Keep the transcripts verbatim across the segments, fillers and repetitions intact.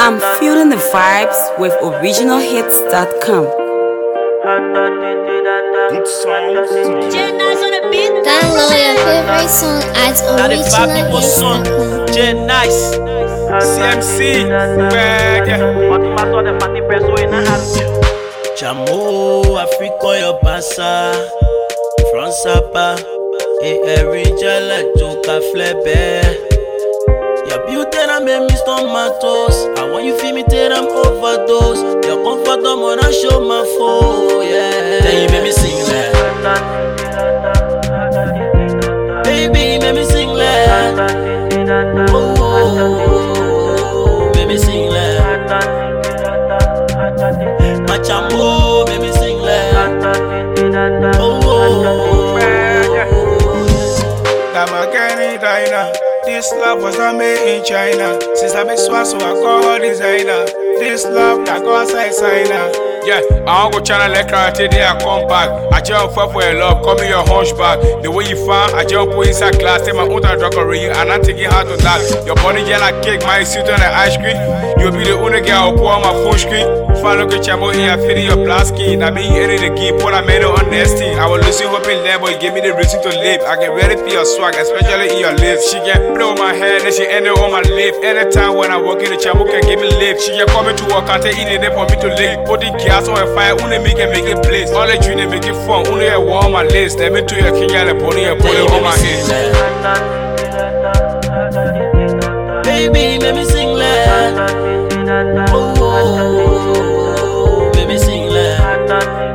I'm feeling the vibes with original hits dot com. Good songs. Download your favorite song at original hits dot com. J Nice, C M C, bag. Chamo, Africa, your passa, France, apa, et every jala, joka, flebe. Your beauty, I make me tomatoes. I want you feel me, take them overdose. Your comfort, I'm gonna show my phone, yeah. Then you make me sing that. Baby, make me sing that. Oh, oh, make me sing that. My chambo, make me sing that. Oh, oh, I'm a Kenny diner. This love was not made in China. Since I been swat, so I call her designer. This love that goes outside signer. Yeah, I don't go China like karate, then I come back. I jump for your love, call me your hunchback. The way you found, I jump put inside glass, take my own drug on you, and I take it hard to that. Your body just like cake, my suit on the ice cream. You'll be the only girl who pour on my phone screen. Follow the chamo in your feeling your black skin. I be eating the key, put I made it on nesting. I was losing hope in there, but you give me the reason to live. I get ready for your swag, especially in your lips. She get blow my head, then she end it on my lip. Anytime when I walk in the chamo can give me lip. She get coming to work, can't take it there for me to lick. Put the gas on fire, only make it make it blaze. All the dream they make it fun, only a war on my list. Let me to your king, and pony and put it on my head. baby, make me sing that. Oh, oh, make me sing that.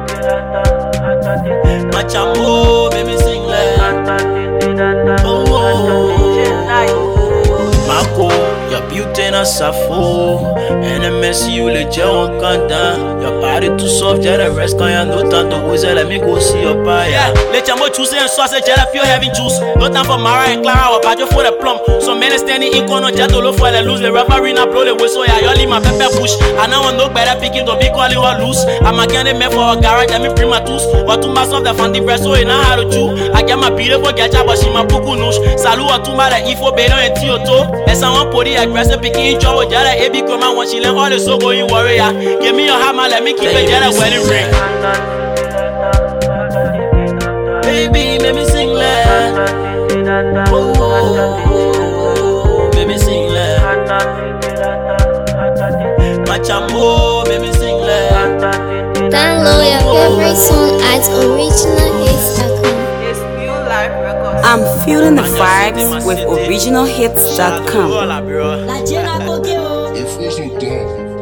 My chambo, make me sing that. Oh, oh, Marco, your beauty na safo. And I miss you, le gel on candan. Your body too soft, just the rest quand y'a no temps to whistle. Let me go see your pie. Yeah, le chambo choose and sausage, just feel heavy juice. No time for Mara and Clara or Bajo for the plum. So many standing in corner, just to look for the lose. The referee now blow the whistle, yeah, you leave my pepper push. I know I know better picking to be calling or loose. I'm a candy man for a garage, let me bring my tools. What to myself, the fancy breast, so I know how to chew. I get my beautiful gadget, but she my puku nush. Salut à tout mal, info bélo et tioto. Et ça va pour dire aggressive picking job, just like Ebi come out when she learn all the so going warrior. Give me your hammer, let me keep it, just a wedding ring. Baby, make me sing that. Oh, oh, oh, make me sing that. My chambo, make me sing that. Download your favorite song at original hits dot com. I'm feeling the vibes with original hits dot com. It feels so dumb.